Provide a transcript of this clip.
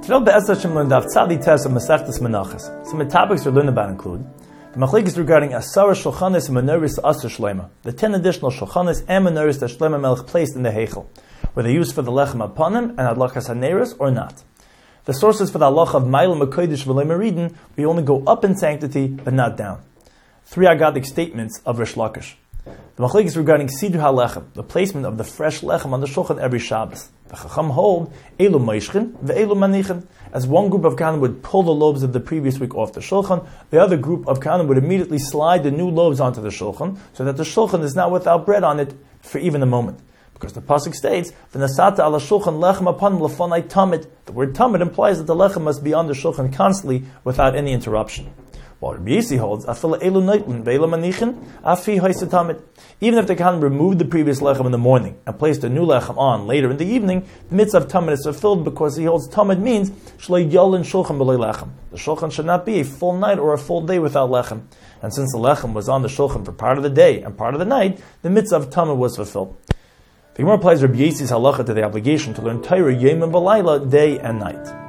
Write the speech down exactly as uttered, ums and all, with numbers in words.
Today, Be'ezras Hashem learned Daf Tzadi Tes of Masechtas Menachos. Some of the topics we're learning about include the machlekes regarding Asara Shulchanis and Menorahs Asar Shlema, the ten additional Shulchanis and Menorahs that Shlomo Melech placed in the Heichel, were they used for the Lechem Apanim and Adlakas HaNeiros or not. The sources for the halacha of Ma'ila Makodesh V'Lo Meridin, we only go up in sanctity but not down. Three Agadic statements of Rish Lakish. The machlekes regarding Siddur HaLechem, the placement of the fresh lechem on the shulchan every Shabbos. The Chacham hold Elu Meishchin ve'Elu Manichin, as one group of Kahanim would pull the loaves of the previous week off the shulchan, the other group of Kahanim would immediately slide the new loaves onto the shulchan, so that the shulchan is now without bread on it for even a moment. Because the pasuk states, "V'nasata ala shulchan lechem apanim lefonai tamid." The word tamid implies that the lechem must be on the shulchan constantly without any interruption. While Rabbi Yossi holds, "Afila elu noitlin ve'elu manichin afi ha'isa tamid." Even if the Kahanim removed the previous lechem in the morning and placed a new lechem on later in the evening, the mitzvah of tamid is fulfilled because he holds tamid means shlei yolin shulchan b'lei lechem. The shulchan should not be a full night or a full day without lechem. And since the lechem was on the shulchan for part of the day and part of the night, the mitzvah of tamid was fulfilled. The Gemara applies Rabbi Yossi's halacha to the obligation to learn Torah yom and balayla, day and night.